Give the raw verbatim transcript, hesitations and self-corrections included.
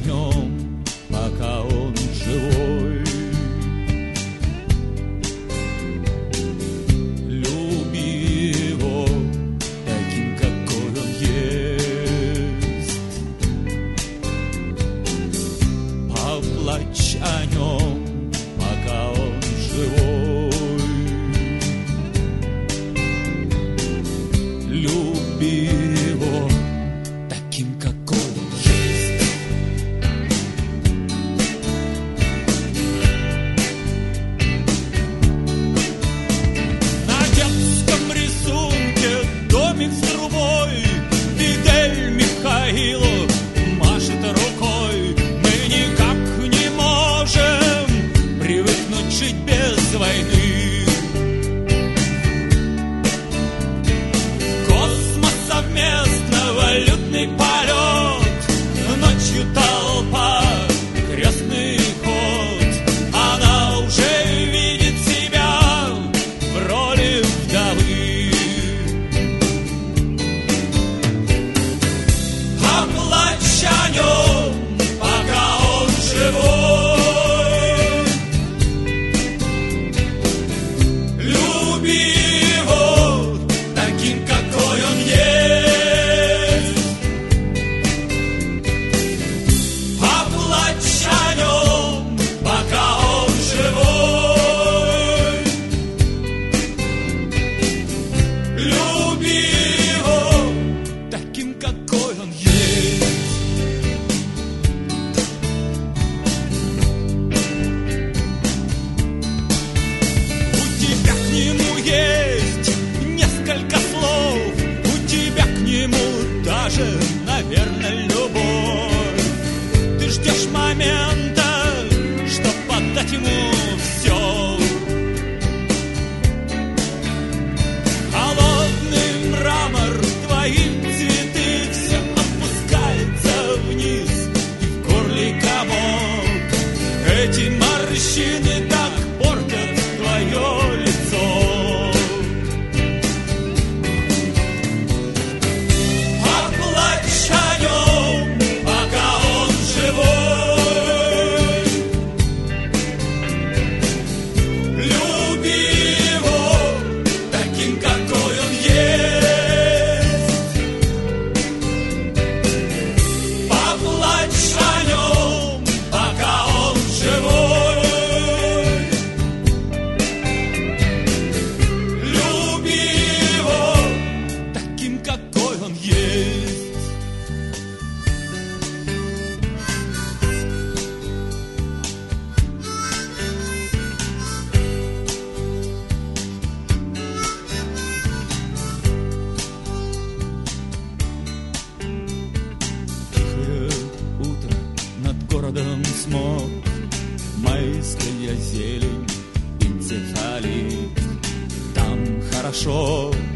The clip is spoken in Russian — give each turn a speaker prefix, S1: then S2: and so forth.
S1: нем, пока он живой. Люби его таким, какой он есть. Поплачь о нем, пока он живой. Люби его таким, какой он есть. На детском рисунке домик с трубой, Фидель Михаилу машет рукой. Мы никак не можем привыкнуть жить без войны. Совместно валютный полет, ночью толпа, крестный ход. Она уже видит себя в роли вдовы. Поплачь о нем, пока он живой. Люби его таким, какой он есть. Наверное, любовь. Ты ждешь момента, чтоб отдать ему все. Холодный мрамор, твои цветы, все опускается вниз, и в горле комок. Эти морщины так портят твое лицо. Смог, майская зелень, энцефалит. Там хорошо,